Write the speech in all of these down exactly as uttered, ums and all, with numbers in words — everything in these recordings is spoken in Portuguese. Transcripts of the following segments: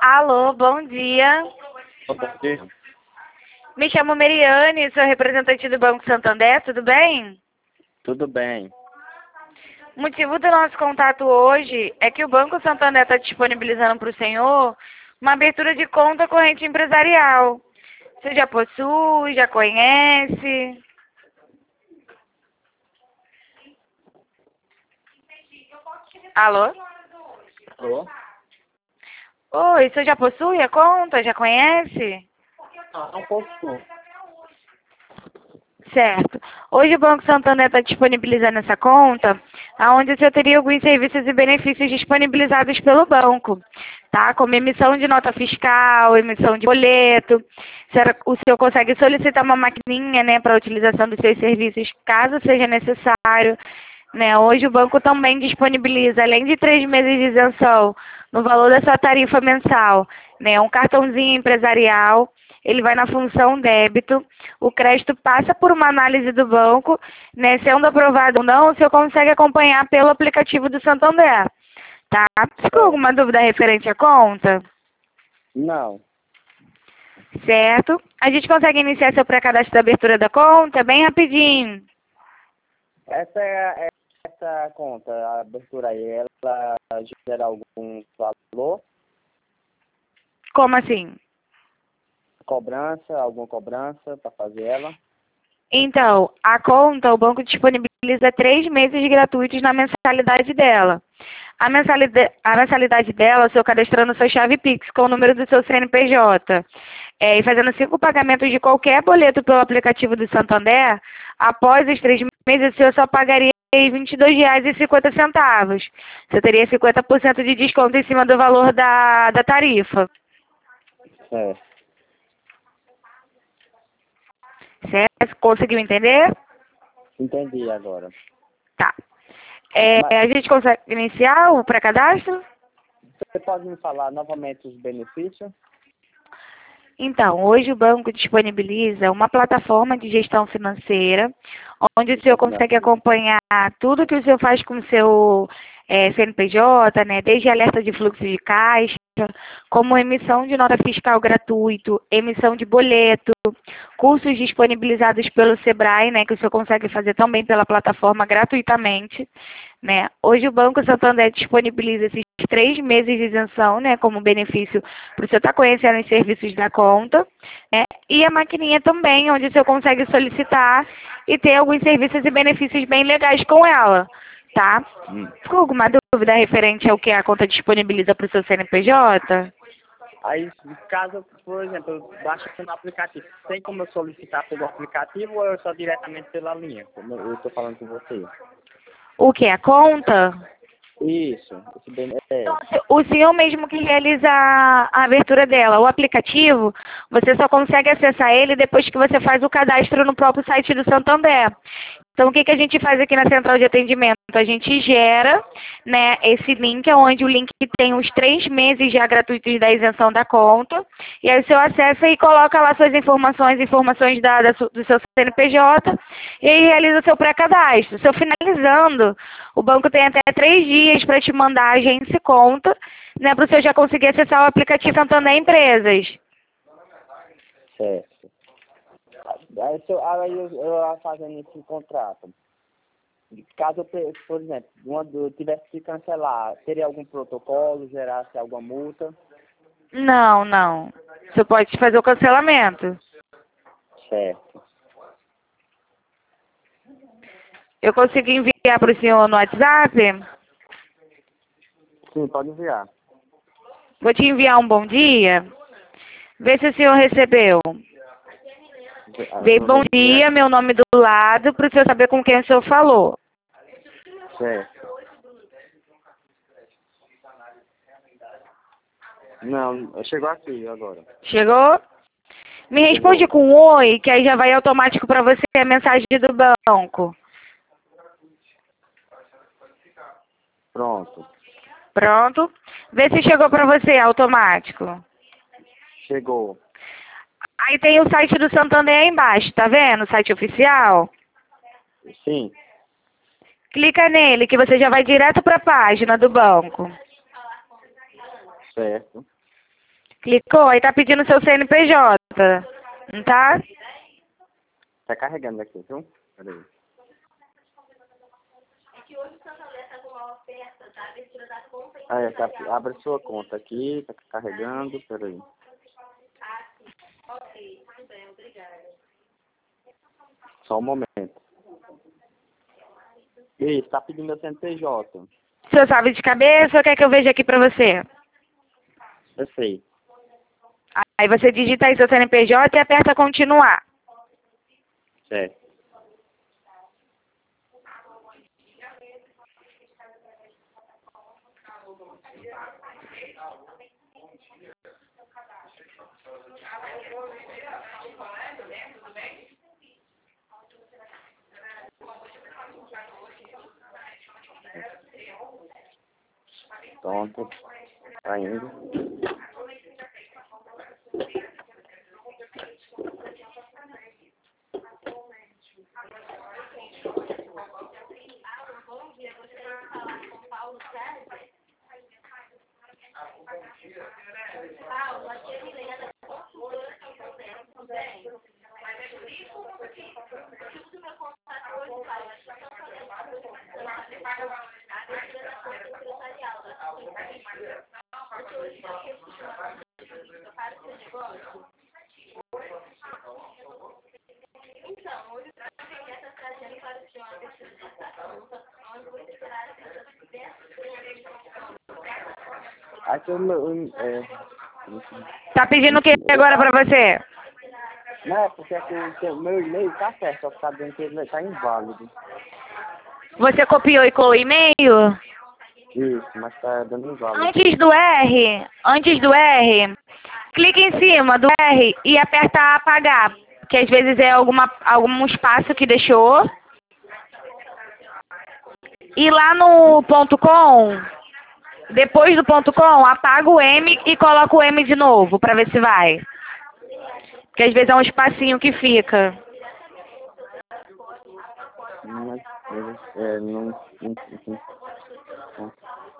Alô, bom dia. Bom dia. Me chamo Meriane, sou representante do Banco Santander, tudo bem? Tudo bem. O motivo do nosso contato hoje é que o Banco Santander está disponibilizando para o senhor uma abertura de conta corrente empresarial. Você já possui, já conhece? Alô? Alô? Oi, você já possui a conta? Já conhece? Ah, um pouco. Certo. Hoje o Banco Santander está disponibilizando essa conta, onde você teria alguns serviços e benefícios disponibilizados pelo banco, tá? Como emissão de nota fiscal, emissão de boleto. O senhor consegue solicitar uma maquininha, né, para a utilização dos seus serviços, caso seja necessário. Né? Hoje o banco também disponibiliza, além de três meses de isenção no valor da sua tarifa mensal, né, um cartãozinho empresarial. Ele vai na função débito, o crédito passa por uma análise do banco, né, sendo aprovado ou não, o senhor consegue acompanhar pelo aplicativo do Santander, tá? Ficou alguma dúvida referente à conta? Não. Certo. A gente consegue iniciar seu pré-cadastro da abertura da conta bem rapidinho. Essa é é- essa conta, a abertura aí, ela gera algum valor? Como assim? Cobrança, alguma cobrança para fazer ela? Então, a conta, o banco disponibiliza três meses gratuitos na mensalidade dela. A mensalidade, a mensalidade dela, o senhor cadastrando sua chave Pix com o número do seu C N P J, é, e fazendo cinco pagamentos de qualquer boleto pelo aplicativo do Santander, após os três meses, o senhor só pagaria vinte e dois reais e cinquenta centavos. Você teria cinquenta por cento de desconto em cima do valor da, da tarifa. Certo. Certo? Conseguiu entender? Entendi agora. Tá. É, Mas a gente consegue iniciar o pré-cadastro? você pode me falar novamente os benefícios? Então, hoje o banco disponibiliza uma plataforma de gestão financeira, onde o senhor consegue acompanhar tudo que o senhor faz com o seu é, C N P J, né, desde alerta de fluxo de caixa, como emissão de nota fiscal gratuito, emissão de boleto, cursos disponibilizados pelo Sebrae, né, que o senhor consegue fazer também pela plataforma gratuitamente. Né? Hoje o Banco Santander disponibiliza esses três meses de isenção, né, como benefício para o senhor estar conhecendo os serviços da conta, né, e a maquininha também, onde o senhor consegue solicitar e ter alguns serviços e benefícios bem legais com ela, tá? Hum. Ficou alguma dúvida referente ao que a conta disponibiliza para o seu C N P J? Aí, caso, por exemplo, eu baixo no aplicativo, tem como eu solicitar pelo aplicativo ou eu só diretamente pela linha, como eu estou falando com você? O que? A conta? Isso, esse bene- é, O senhor mesmo que realiza a a abertura dela. O aplicativo, você só consegue acessar ele depois que você faz o cadastro no próprio site do Santander. Então, o que, que a gente faz aqui na central de atendimento? A gente gera, né, esse link, onde o link tem os três meses já gratuitos da isenção da conta. E aí o senhor acessa e coloca lá suas informações, informações da, da su- do seu C N P J, e aí realiza o seu pré-cadastro. O senhor finalizando, o banco tem até três dias para te mandar a agência e conta, né, para o senhor já conseguir acessar o aplicativo Santander Empresas. certo. Aí, se eu, aí eu, eu fazendo esse contrato, caso eu, pe- por exemplo, quando eu tivesse que cancelar, teria algum protocolo, gerasse alguma multa? Não, não. Você pode fazer o cancelamento. Certo. Eu consigo enviar para o senhor no WhatsApp? Sim, pode enviar. Vou te enviar um bom dia. Vê se o senhor recebeu. Ah, Vê vou bom ver. dia, meu nome do lado, para o senhor saber com quem o senhor falou. Certo. Não, chegou aqui agora. Chegou? Me responde Chegou. com um oi, que aí já vai automático para você a mensagem do banco. Pronto. Pronto? Vê se chegou para você automático. Chegou. Aí tem o site do Santander aí embaixo, tá vendo? O site oficial. Sim. Clica nele que você já vai direto para a página do banco. Certo. Clicou, aí tá pedindo seu C N P J. Não tá? Tá carregando aqui, viu? Peraí. Ah, é, tá, abre sua conta aqui, tá carregando, peraí. Só um momento. Isso, tá pedindo meu C N P J. O senhor sabe de cabeça ou quer que eu veja aqui pra você? Eu sei. Aí você digita aí seu C N P J e aperta continuar. Certo. Pronto. Tá indo. Aqui o meu... É... Tá pedindo o que agora pra você? Não, é porque aqui o meu e-mail tá certo, só que tá dizendo que ele tá inválido. Você copiou e colou o e-mail? Isso, mas tá dando inválido. Antes do R, antes do R, clique em cima do R e aperta apagar. Que às vezes é alguma, algum espaço que deixou. E lá no ponto com, depois do ponto com, apaga o M e coloca o M de novo, pra ver se vai. Porque às vezes é um espacinho que fica. Mas, é, não... não, não, não.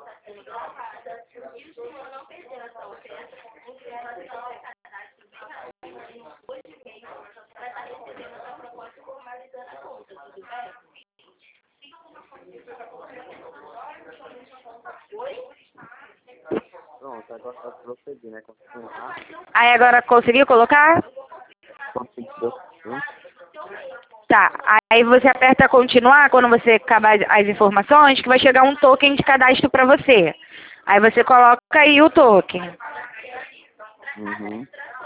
Pronto, agora tá procedindo, né? Continuar. Aí agora conseguiu colocar? Conseguiu. Tá, aí você aperta continuar quando você acabar as informações, que vai chegar um token de cadastro pra você. Aí você coloca aí o token. Uhum.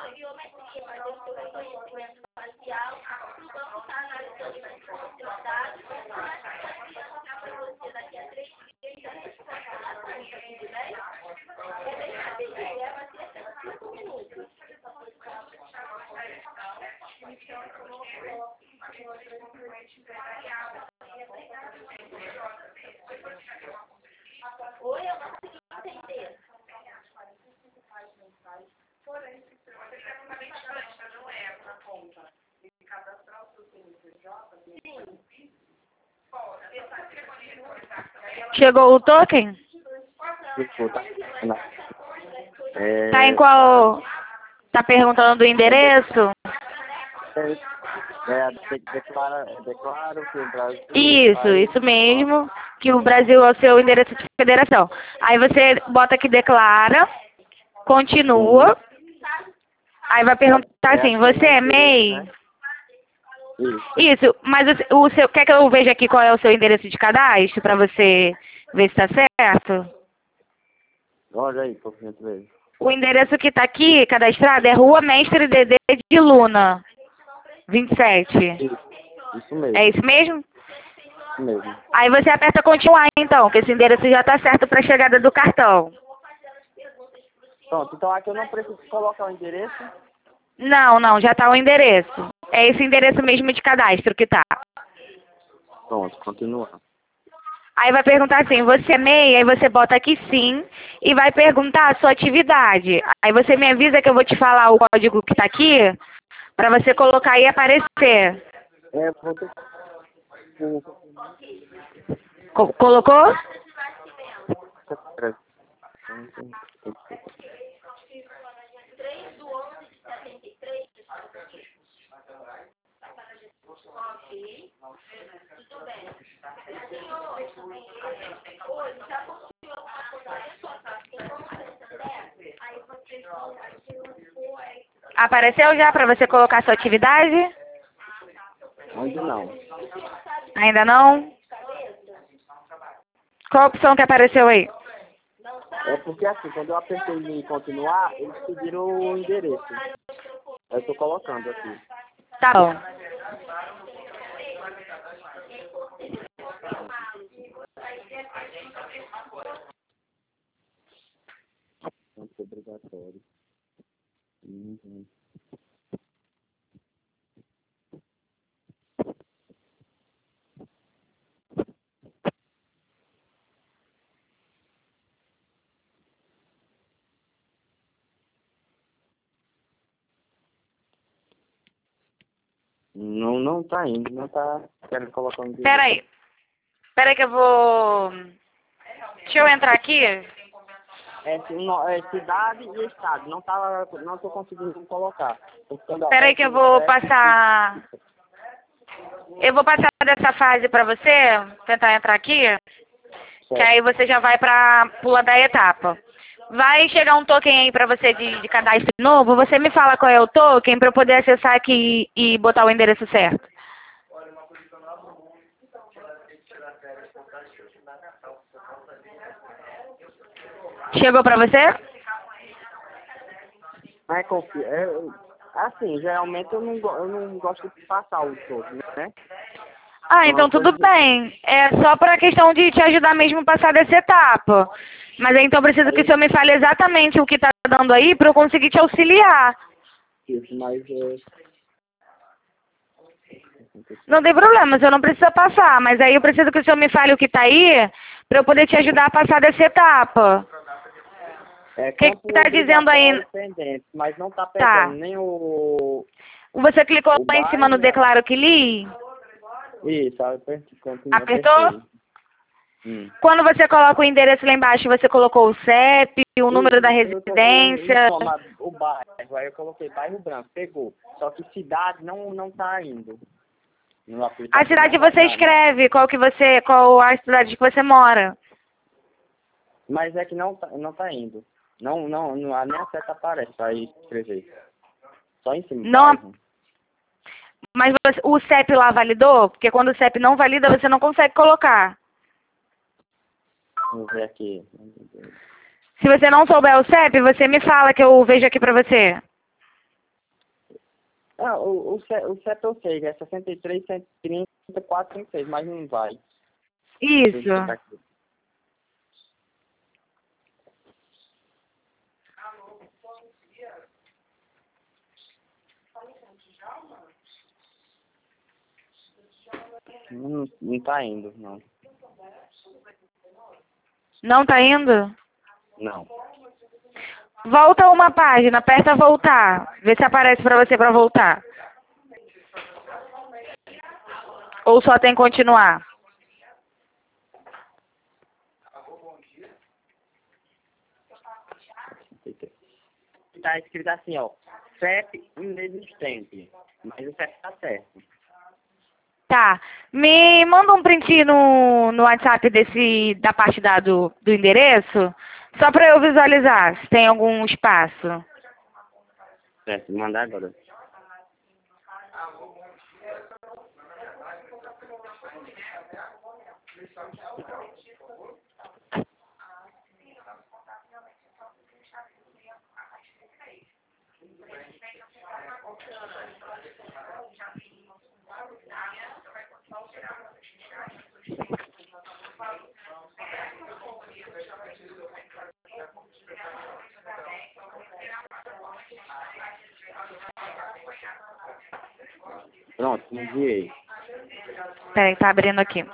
Chegou o token? Ficou, tá? Não. É... Tá em qual... Tá perguntando do endereço? É, é, de- declara, declaro que o Brasil... Isso, faz- isso mesmo, que o Brasil é o seu endereço de federação. Aí você bota que declara, continua, aí vai perguntar assim, você é M E I? Né? Isso. Isso, mas o, o seu, quer que eu veja aqui qual é o seu endereço de cadastro para você ver se está certo? Olha aí, por gentileza. O endereço que está aqui cadastrado é Rua Mestre Dedê de Luna, vinte e sete. Isso, isso mesmo. É isso mesmo? Isso mesmo. Aí você aperta continuar então, que esse endereço já está certo para a chegada do cartão. Pronto, então aqui eu não preciso colocar o endereço. Não, não, já está o endereço. É esse endereço mesmo de cadastro que tá. Pronto, continua. Aí vai perguntar assim, você é M E I? Aí você bota aqui sim e vai perguntar a sua atividade. Aí você me avisa que eu vou te falar o código que tá aqui para você colocar e aparecer. É, vou ter... Co- colocou? Apareceu já para você colocar sua atividade? Ainda não. Ainda não? Qual a opção que apareceu aí? É porque assim, quando eu apertei em continuar, eles pediram o endereço. Eu estou colocando aqui. Tá bom. Ponto obrigatório. Uhum. Não, não tá indo, não tá querendo colocar um endereço. Pera aí. Pera aí que eu vou... Deixa eu entrar aqui. É, no- é cidade e estado. Não tá, não tô conseguindo colocar. Pera aí que eu vou passar... Eu vou passar dessa fase pra você, tentar entrar aqui, que aí você já vai pra pula da etapa. Vai chegar um token aí pra você de, de cadastro novo, você me fala qual é o token pra eu poder acessar aqui e, e botar o endereço certo. Chegou pra você? É, confia. É, assim, geralmente eu não, go- eu não gosto de passar os outros, né? Ah, então tudo bem. É só pra questão de te ajudar mesmo a passar dessa etapa. Mas aí, então eu preciso que o senhor me fale exatamente o que tá dando aí pra eu conseguir te auxiliar. Isso, mas é... Não tem problema, o senhor não precisa passar, mas aí eu preciso que o senhor me fale o que tá aí pra eu poder te ajudar a passar dessa etapa. É, O que que tá dizendo aí? pendente, mas não tá pegando Tá. nem o... Você clicou o lá em cima no bairro, né? declaro que li? Isso, apertei, continua, Apertou? apertei. Hum. Quando você coloca o endereço lá embaixo, você colocou o C E P, o número da Isso, eu tô- eu- residência. informa o bairro, aí eu coloquei bairro branco, pegou. Só que cidade não, não tá indo. No A aplicativo cidade não vai você dar, não. escreve, qual que você, qual a cidade que você mora. Mas é que não tá, não tá indo. Não, não, não, a minha seta aparece pra escrever. Só em cima, Não, bairro. mas você- o C E P lá validou? Porque quando o C E P não valida, você não consegue colocar. Vamos ver aqui. Se você não souber o C E P, você me fala que eu vejo aqui pra você. Ah, o, o, C- o C E P eu sei, é sessenta e três, cento e trinta, quatrocentos e trinta e seis, mas não vai. Deixa eu checar Isso. aqui. Não, não tá indo, não. Não tá indo? Não. Volta uma página, aperta voltar. Vê se aparece pra você pra voltar. Ou só tem continuar. Tá escrito assim, ó. C E P inexistente. Mas o C E P tá certo. Tá. Me manda um print no, no WhatsApp desse, da parte da, do, do endereço, só pra eu visualizar se tem algum espaço. Certo, vou mandar agora. Pronto, enviei. Peraí, tá abrindo aqui.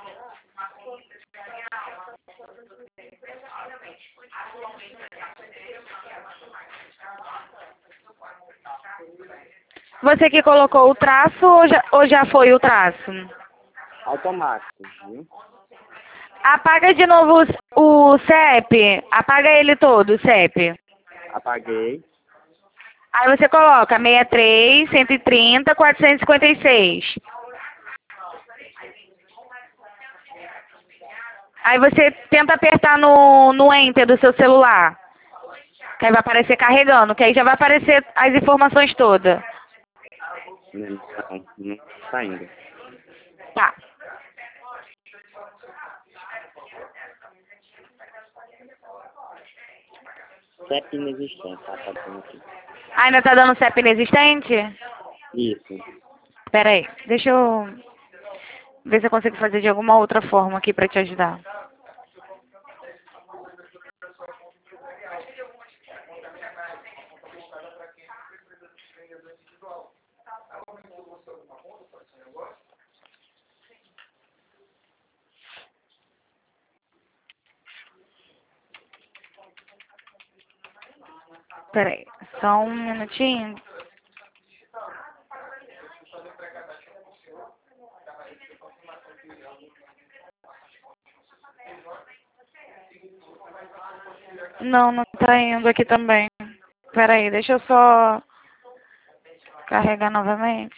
Você que colocou o traço ou já, ou já foi o traço? Automático, viu? Apaga de novo o, o C E P. Apaga ele todo, o C E P. Apaguei. Aí você coloca sessenta e três, cento e trinta, quatrocentos e cinquenta e seis. Aí você tenta apertar no, no Enter do seu celular. Que aí vai aparecer carregando, que aí já vai aparecer as informações todas. Não, não tá indo. Tá. C E P inexistente, tá? Tá dizendo aqui. Ainda tá dando C E P inexistente? Isso. Pera aí, deixa eu ver se eu consigo fazer de alguma outra forma aqui pra te ajudar. Pera aí, só um minutinho. Não, não tá indo aqui também. Pera aí, deixa eu só carregar novamente.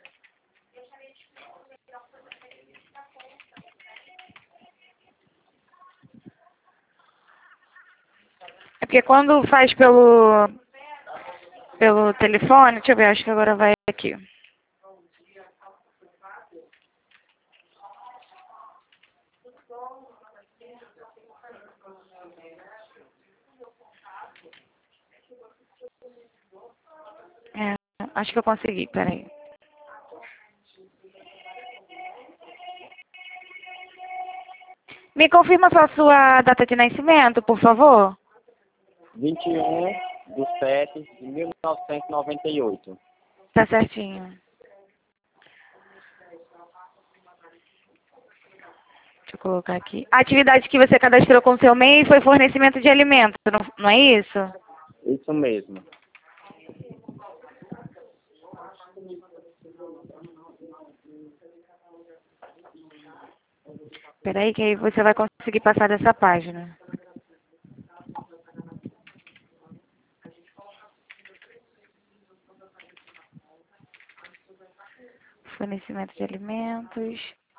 É porque quando faz pelo, pelo telefone, deixa eu ver, acho que agora vai aqui. É, acho que eu consegui, peraí. Me confirma só a sua data de nascimento, por favor? vinte e um de sete de mil novecentos e noventa e oito. Tá certinho. Deixa eu colocar aqui. A atividade que você cadastrou com seu MEI foi fornecimento de alimentos, não, não é isso? Isso mesmo. Peraí que aí você vai conseguir passar dessa página. Fornecimento de alimentos.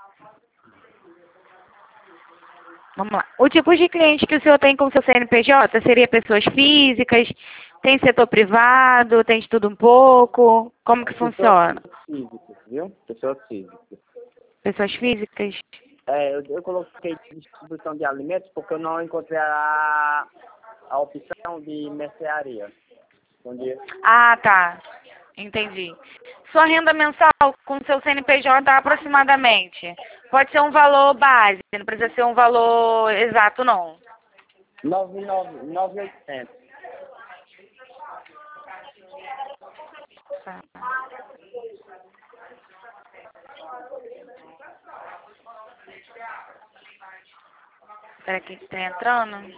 Vamos lá. O tipo de cliente que o senhor tem com o seu C N P J seria pessoas físicas, tem setor privado, tem de tudo um pouco? Como que funciona? Pessoas físicas, viu? Pessoas físicas. Pessoas físicas? É, eu, eu coloquei distribuição de alimentos porque eu não encontrei a, a opção de mercearia. Bom dia. Ah, tá. Entendi. Sua renda mensal com o seu C N P J aproximadamente? Pode ser um valor base, não precisa ser um valor exato, não. nove mil e oitocentos. Tá. Espera aqui que tá entrando.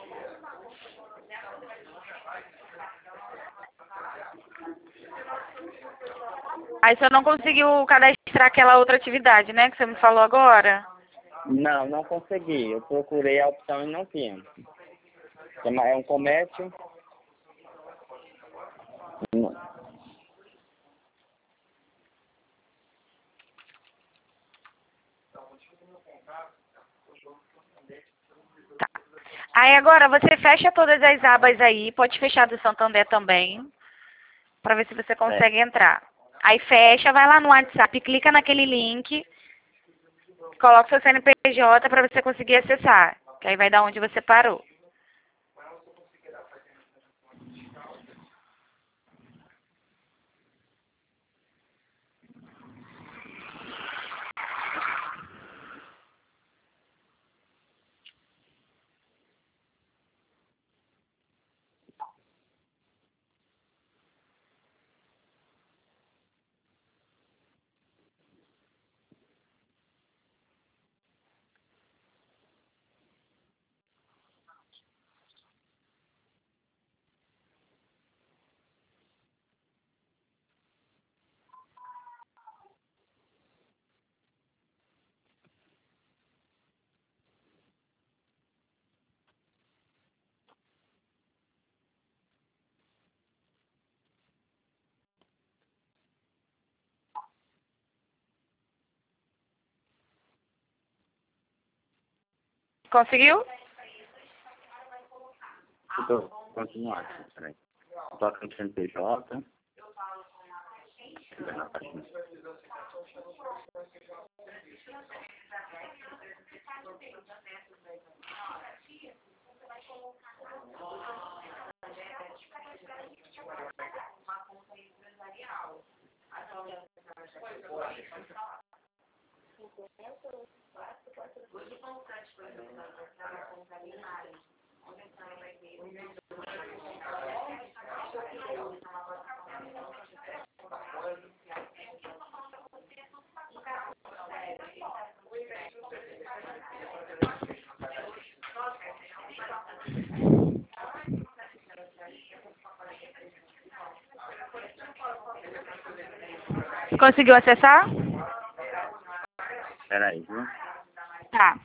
Aí você não conseguiu cadastrar aquela outra atividade, né, que você me falou agora? Não, não consegui. Eu procurei a opção e não tinha. É uma- é um comércio. Tá. Aí agora você fecha todas as abas aí, pode fechar do Santander também, para ver se você É, consegue entrar. Aí fecha, vai lá no WhatsApp, clica naquele link, coloca o seu C N P J para você conseguir acessar, que aí vai dar onde você parou. Conseguiu? Eu tô continuando, peraí. Toca no C N P J. Vai na página. Conseguiu acessar? Peraí, viu? Tá.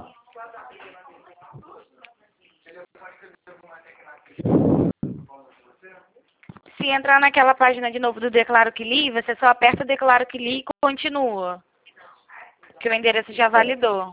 Se entrar naquela página de novo do Declaro que Li, você só aperta o Declaro que Li e continua. Que o endereço já validou.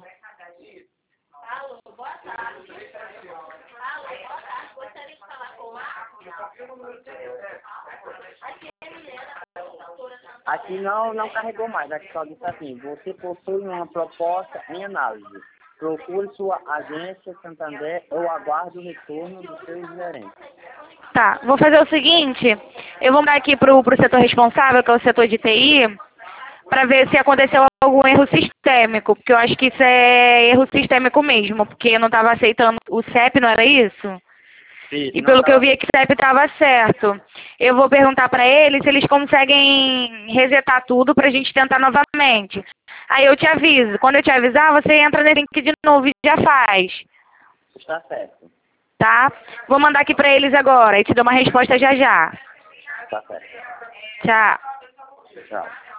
Aqui não, não carregou mais, aqui só disse assim, você possui uma proposta em análise. Procure sua agência Santander ou aguarde o retorno do seu gerente. Tá, vou fazer o seguinte, eu vou mandar aqui pro, pro setor responsável, que é o setor de T I, para ver se aconteceu algum erro sistêmico, porque eu acho que isso é erro sistêmico mesmo, porque eu não estava aceitando o C E P, não era isso? Isso, E não pelo que eu tava... vi aqui, o C E P estava certo. Eu vou perguntar para eles se eles conseguem resetar tudo para a gente tentar novamente. Aí eu te aviso. Quando eu te avisar, você entra nesse link de novo e já faz. Está certo. Tá? Vou mandar aqui para eles agora e te dou uma resposta já já. Está certo. Tchau. Tchau.